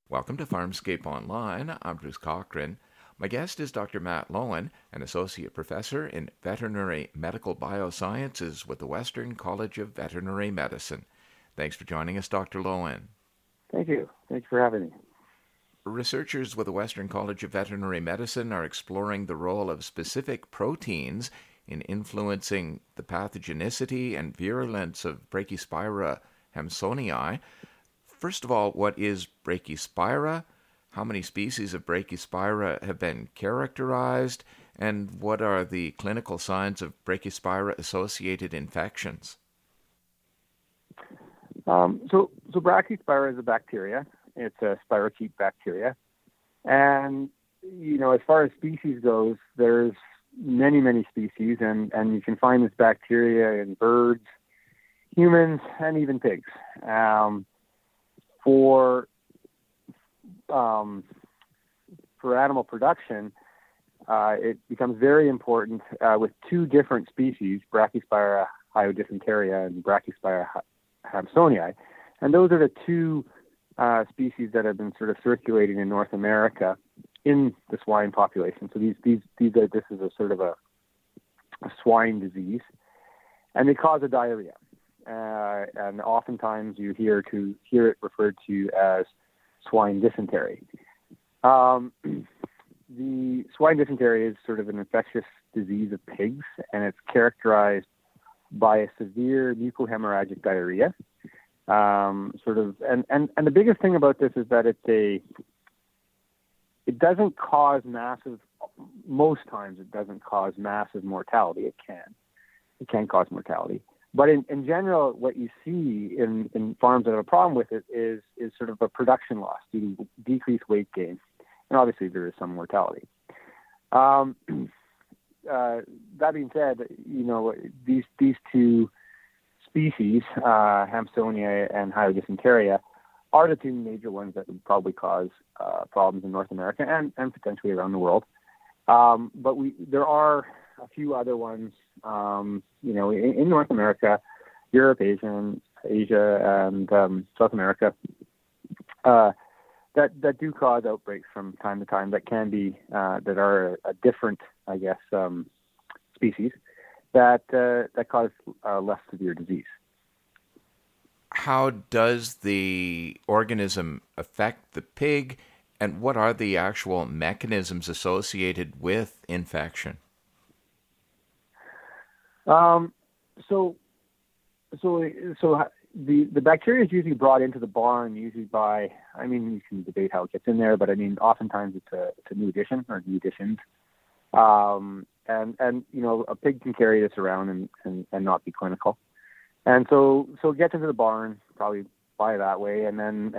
Welcome to Farmscape Online. I'm Bruce Cochran. My guest is Dr. Matt Loewen, an associate professor in veterinary medical biosciences with the Western College of Veterinary Medicine. Thanks for joining us, Dr. Loewen. Thank you. Thanks for having me. Researchers with the Western College of Veterinary Medicine are exploring the role of specific proteins in influencing the pathogenicity and virulence of Brachyspira hampsonii. First of all, what is Brachyspira? How many species of Brachyspira have been characterized? And what are the clinical signs of Brachyspira-associated infections? So Brachyspira is a bacteria. It's a spirochete bacteria. And, as far as species goes, there's many species, and you can find this bacteria in birds, humans, and even pigs. For animal production, it becomes very important with two different species, Brachyspira hyodysenteria and Brachyspira hampsonii. And those are the two species that have been sort of circulating in North America in the swine population. So this is a sort of a swine disease, and they cause a diarrhea. And oftentimes you hear it referred to as swine dysentery. The swine dysentery is sort of an infectious disease of pigs, and it's characterized by a severe mucohemorrhagic diarrhea. And the biggest thing about this is that it doesn't cause most times it doesn't cause massive mortality. It can cause mortality. But in general, what you see in farms that have a problem with it is sort of a production loss due to decreased weight gain. And obviously there is some mortality. That being said, these two species, Hampsonia and Hyodysenteria, are the two major ones that would probably cause problems in North America and potentially around the world. But there are a few other ones, in North America, Europe, Asia, and South America, that do cause outbreaks from time to time. That can be that are a different, species that cause less severe disease. How does the organism affect the pig, and what are the actual mechanisms associated with infection? So the bacteria is usually brought into the barn usually by, you can debate how it gets in there, but oftentimes it's a new addition or new additions. And a pig can carry this around and not be clinical. And so it gets into the barn probably by that way. And then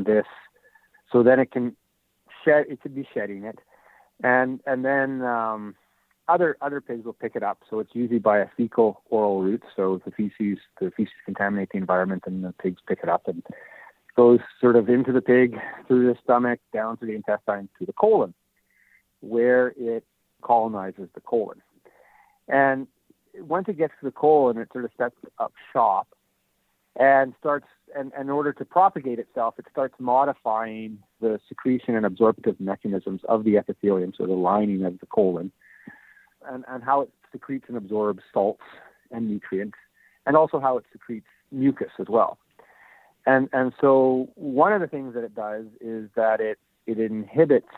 it can it could be shedding it. And then, other pigs will pick it up. So it's usually by a fecal oral route. So the feces contaminate the environment, and the pigs pick it up and goes sort of into the pig, through the stomach, down through the intestine, to the colon, where it colonizes the colon. And once it gets to the colon, it sort of sets up shop and starts, and in order to propagate itself, it starts modifying the secretion and absorptive mechanisms of the epithelium, so the lining of the colon, and how it secretes and absorbs salts and nutrients, and also how it secretes mucus as well. And so one of the things that it does is that it inhibits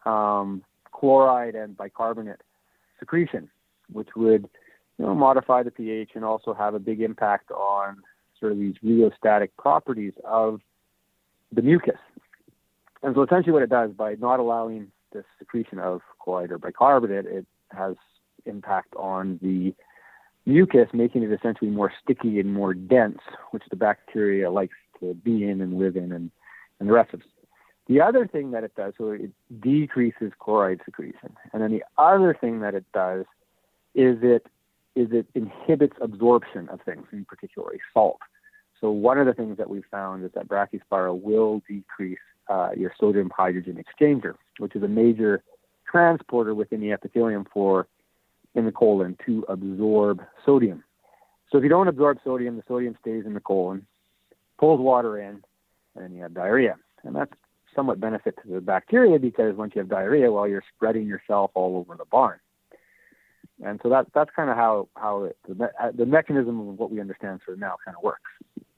chloride and bicarbonate secretion, which would modify the pH and also have a big impact on sort of these rheostatic properties of the mucus. And so essentially what it does, by not allowing the secretion of chloride or bicarbonate, it has impact on the mucus, making it essentially more sticky and more dense, which the bacteria likes to be in and live in, and the rest of it. The other thing that it does, so it decreases chloride secretion. And then the other thing that it does is it inhibits absorption of things, in particular salt. So one of the things that we've found is that Brachyspira will decrease your sodium hydrogen exchanger, which is a major transporter within the epithelium in the colon to absorb sodium. So if you don't absorb sodium, the sodium stays in the colon, pulls water in, and then you have diarrhea. And that's somewhat benefit to the bacteria, because once you have diarrhea, well, you're spreading yourself all over the barn. And so that's kind of how the mechanism of what we understand sort of now kind of works.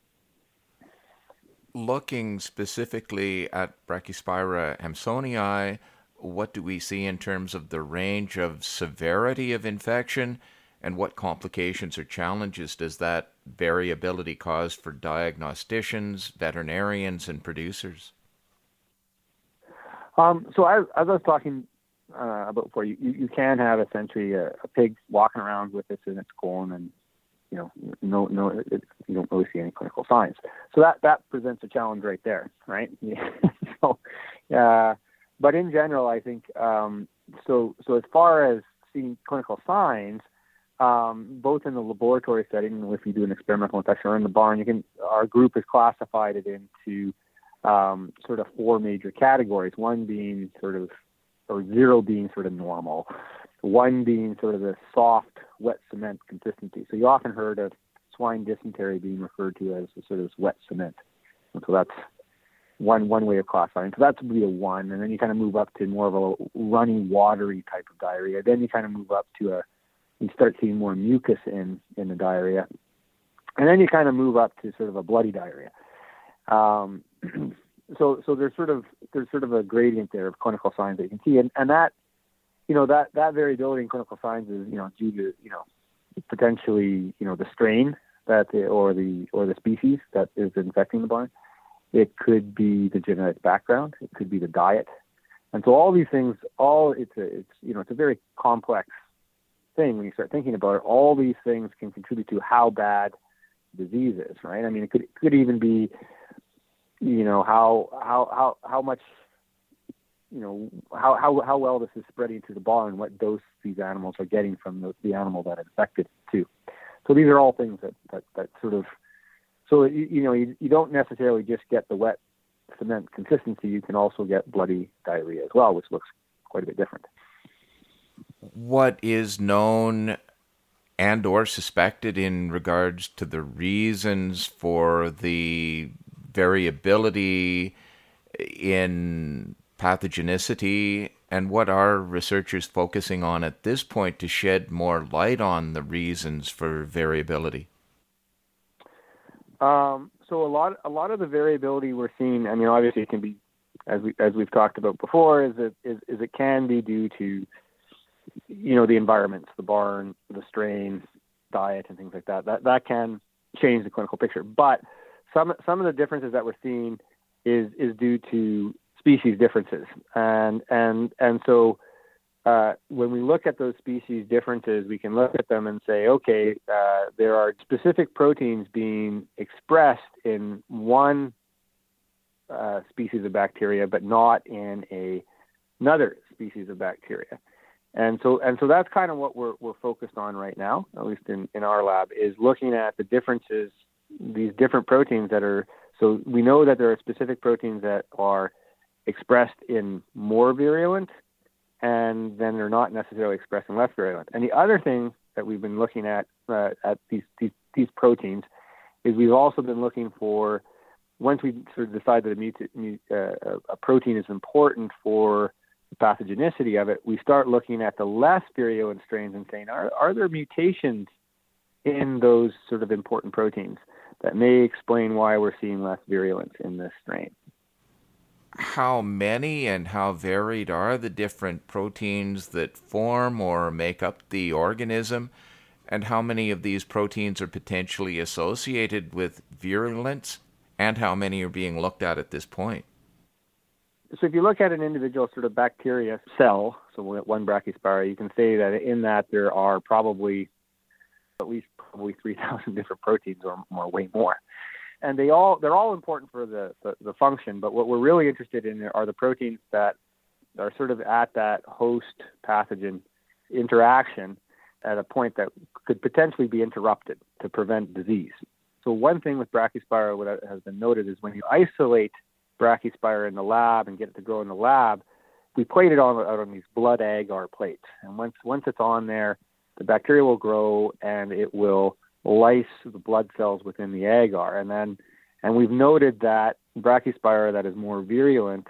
Looking specifically at Brachyspira hampsonii, what do we see in terms of the range of severity of infection, and what complications or challenges does that variability cause for diagnosticians, veterinarians, and producers? So as I was talking about before, you can have essentially a pig walking around with this in its colon, and you don't really see any clinical signs. So that presents a challenge right there, right? So, but in general, I think so as far as seeing clinical signs, both in the laboratory setting, if you do an experimental infection, or in the barn, our group has classified it into sort of four major categories. One being or 0 being sort of normal. 1 being sort of the soft, wet cement consistency. So you often heard of swine dysentery being referred to as sort of wet cement. And so that's one way of classifying. So that's would be a 1. And then you kind of move up to more of a runny, watery type of diarrhea. Then you kind of move up to you start seeing more mucus in the diarrhea. And then you kind of move up to sort of a bloody diarrhea. So there's sort of a gradient there of clinical signs that you can see, and that that variability in clinical signs is due to potentially the strain or the species that is infecting the barn. It could be the genetic background. It could be the diet, and so all these things, it's a very complex thing when you start thinking about it. All these things can contribute to how bad disease is, right? I mean, it could even be how much, how well this is spreading to the barn, what dose these animals are getting from the animal that infected too. So these are all things that sort of, so you don't necessarily just get the wet cement consistency. You can also get bloody diarrhea as well, which looks quite a bit different. What is known and or suspected in regards to the reasons for the variability in pathogenicity, and what are researchers focusing on at this point to shed more light on the reasons for variability? So a lot of the variability we're seeing, I mean, obviously it can be, as we've talked about before, is it can be due to the environments, the barn, the strain, diet, and things like that. That can change the clinical picture. But some of the differences that we're seeing is due to species differences, and so when we look at those species differences, we can look at them and say, okay, there are specific proteins being expressed in one species of bacteria, but not in another species of bacteria. And so that's kind of what we're focused on right now, at least in our lab, is looking at the differences, these different proteins that are, so we know that there are specific proteins that are expressed in more virulent, and then they're not necessarily expressed in less virulent. And the other thing that we've been looking at these proteins is we've also been looking for, once we sort of decide that a protein is important for the pathogenicity of it, we start looking at the less virulent strains and saying, are there mutations in those sort of important proteins that may explain why we're seeing less virulence in this strain? How many and how varied are the different proteins that form or make up the organism, and how many of these proteins are potentially associated with virulence, and how many are being looked at this point? So if you look at an individual sort of bacteria cell, so one Brachyspira, you can say that in that there are probably at least 3,000 different proteins or way more. And they're all important for the function, but what we're really interested in are the proteins that are sort of at that host pathogen interaction at a point that could potentially be interrupted to prevent disease. So one thing with Brachyspira, what has been noted, is when you isolate Brachyspira in the lab and get it to grow in the lab, we plate it out on these blood agar plates. And once it's on there, the bacteria will grow and it will lyse the blood cells within the agar. And we've noted that Brachyspira that is more virulent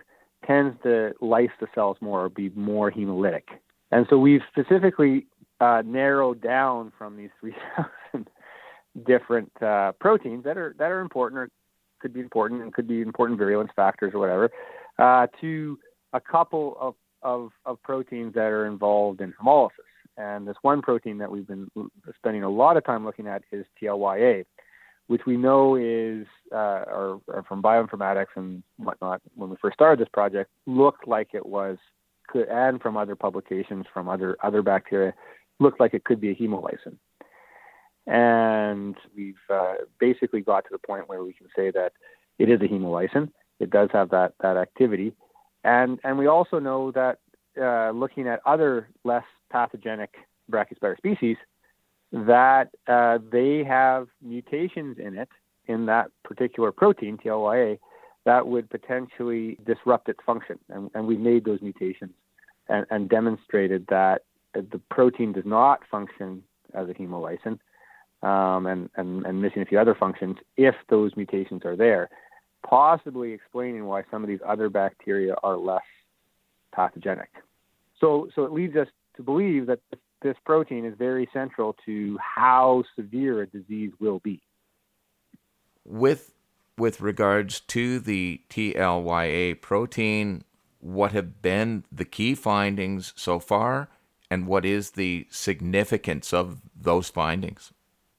tends to lyse the cells more or be more hemolytic. And so we've specifically narrowed down from these 3,000 different proteins that are important or could be important and could be important virulence factors or whatever, to a couple of proteins that are involved in hemolysis. And this one protein that we've been spending a lot of time looking at is TLYA, which we know is, or from bioinformatics and whatnot, when we first started this project, looked like it was, and from other publications from other bacteria, looked like it could be a hemolysin. And we've basically got to the point where we can say that it is a hemolysin. It does have that activity. And we also know that looking at other less pathogenic Brachyspira species, that they have mutations in it, in that particular protein, TLYA, that would potentially disrupt its function. And we made those mutations and demonstrated that the protein does not function as a hemolysin, and missing a few other functions if those mutations are there, possibly explaining why some of these other bacteria are less pathogenic. So it leads us to believe that this protein is very central to how severe a disease will be. With regards to the TLYA protein, what have been the key findings so far, and what is the significance of those findings?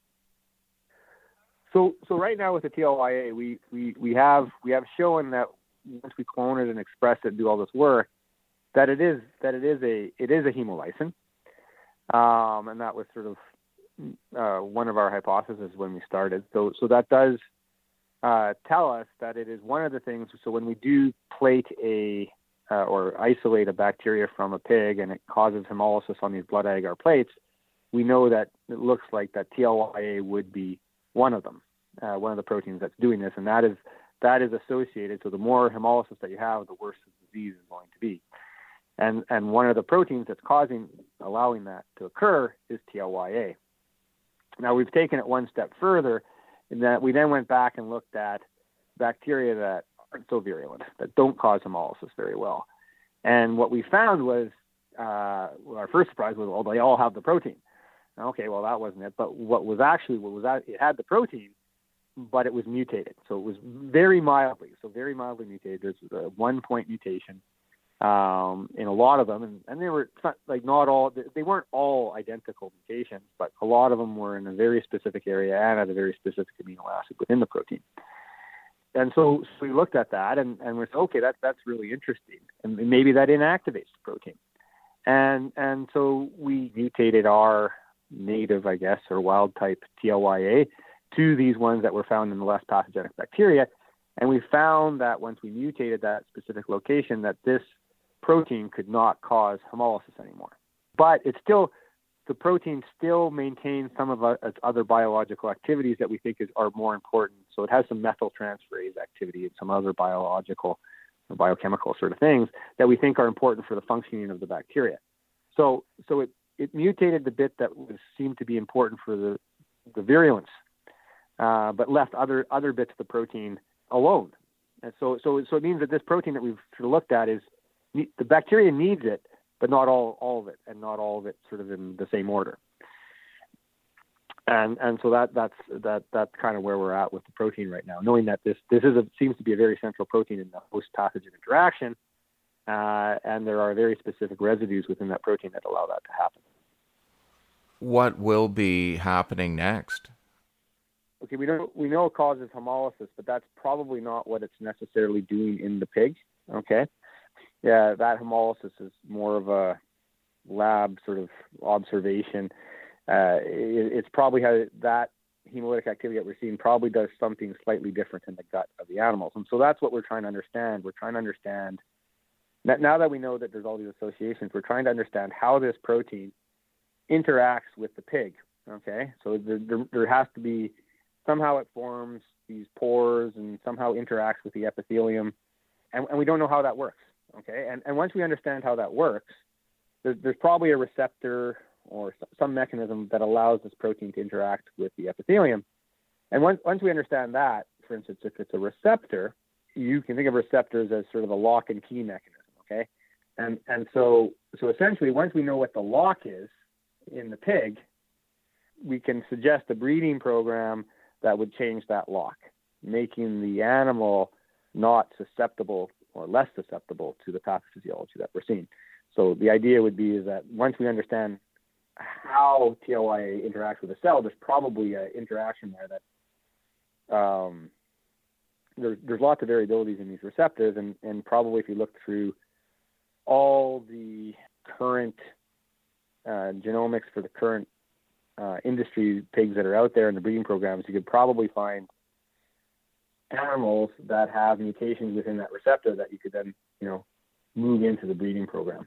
So right now with the TLYA, we have shown that once we clone it and express it and do all this work, that it is a hemolysin, and that was sort of one of our hypotheses when we started. So that does tell us that it is one of the things. So when we do plate or isolate a bacteria from a pig and it causes hemolysis on these blood agar plates, we know that it looks like that TLYA would be one of them, one of the proteins that's doing this, and that is associated. So the more hemolysis that you have, the worse the disease is going to be. And one of the proteins that's allowing that to occur is TLYA. Now we've taken it one step further in that we then went back and looked at bacteria that aren't so virulent, that don't cause hemolysis very well. And what we found was, our first surprise was, well, they all have the protein. Okay, well, that wasn't it. But it had the protein, but it was mutated. So it was very mildly mutated. There's a 1-point mutation in a lot of them, and they were not all. They weren't all identical mutations, but a lot of them were in a very specific area and at a very specific amino acid within the protein. And so we looked at that, and we said, okay, that's really interesting, and maybe that inactivates the protein. And so we mutated our native, I guess, or wild type TLYA to these ones that were found in the less pathogenic bacteria. And we found that once we mutated that specific location, that this protein could not cause hemolysis anymore. But the protein still maintains some of its other biological activities that we think are more important. So it has some methyltransferase activity and some other biological or biochemical sort of things that we think are important for the functioning of the bacteria. So it mutated the bit that seemed to be important for the virulence, but left other bits of the protein alone. And so it means that this protein that we've sort of looked at is the bacteria needs it, but not all of it, and not all of it sort of in the same order. And so that's kind of where we're at with the protein right now, knowing that this seems to be a very central protein in the host pathogen interaction, and there are very specific residues within that protein that allow that to happen. What will be happening next? Okay, we know it causes hemolysis, but that's probably not what it's necessarily doing in the pig. Okay, yeah, that hemolysis is more of a lab sort of observation. It's probably how that hemolytic activity that we're seeing probably does something slightly different in the gut of the animals, and so that's what we're trying to understand. We're trying to understand that now that we know that there's all these associations, we're trying to understand how this protein interacts with the pig. Okay, so there has to be somehow it forms these pores and somehow interacts with the epithelium, and we don't know how that works. Okay, and once we understand how that works, there's probably a receptor or some mechanism that allows this protein to interact with the epithelium. And once we understand that, for instance, if it's a receptor, you can think of receptors as sort of a lock and key mechanism, okay? And so essentially, once we know what the lock is in the pig, we can suggest a breeding program that would change that lock, making the animal not susceptible or less susceptible to the pathophysiology that we're seeing. So the idea would be is that once we understand how TLYA interacts with a cell, there's probably an interaction there that there's lots of variabilities in these receptors, and probably if you look through all the current genomics for the current industry pigs that are out there in the breeding programs, you could probably find animals that have mutations within that receptor that you could then, move into the breeding program.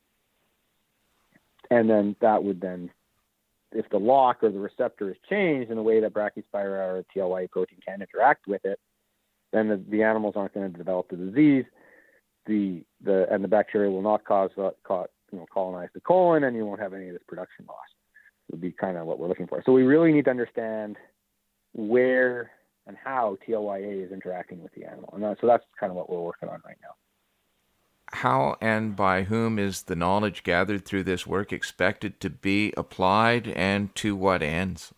And then that would then, if the lock or the receptor is changed in a way that Brachyspira or TLYA protein can interact with it, then the animals aren't going to develop the disease. The bacteria will not colonize the colon, and you won't have any of this production loss. Would be kind of what we're looking for. So we really need to understand where and how TLYA is interacting with the animal, and so that's kind of what we're working on right now. How and by whom is the knowledge gathered through this work expected to be applied, and to what ends?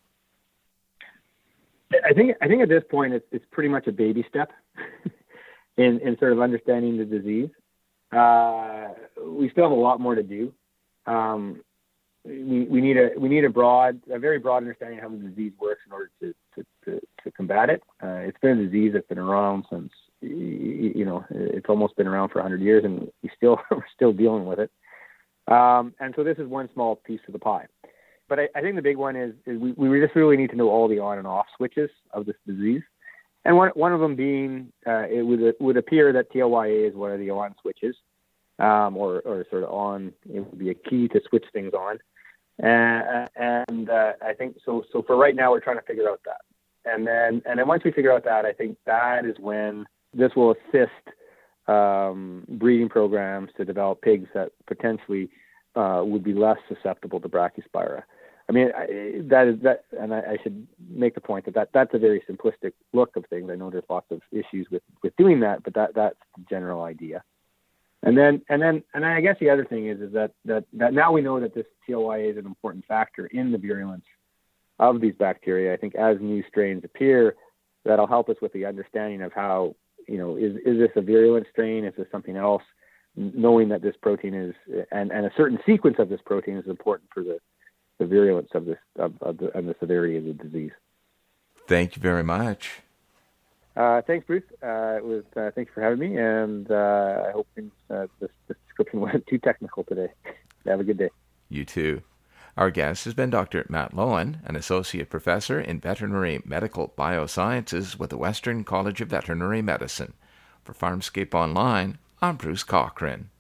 I think at this point it's pretty much a baby step in sort of understanding the disease. We still have a lot more to do. We need a very broad understanding of how the disease works in order to combat it. It's been a disease that's been around since, it's almost been around for 100 years, and we're still dealing with it. And so this is one small piece of the pie. But I think the big one is we just really need to know all the on and off switches of this disease. And one of them being, it would appear that TLYA is one of the on switches, or sort of on. It would be a key to switch things on. And I think so. So for right now, we're trying to figure out that. And then once we figure out that, I think that is when this will assist breeding programs to develop pigs that potentially would be less susceptible to Brachyspira. I mean, and I should make the point that's a very simplistic look of things. I know there's lots of issues with doing that, but that's the general idea. And then I guess the other thing is that now we know that this TLYA is an important factor in the virulence of these bacteria. I think as new strains appear, that'll help us with the understanding of how, is this a virulent strain? Is this something else? Knowing that this protein is, and a certain sequence of this protein is important for the virulence of this and the severity of the disease. Thank you very much. Thanks, Bruce. Thank you for having me, and I hope this description wasn't too technical today. Have a good day. You too. Our guest has been Dr. Matt Loewen, an associate professor in veterinary medical biosciences with the Western College of Veterinary Medicine. For Farmscape Online, I'm Bruce Cochran.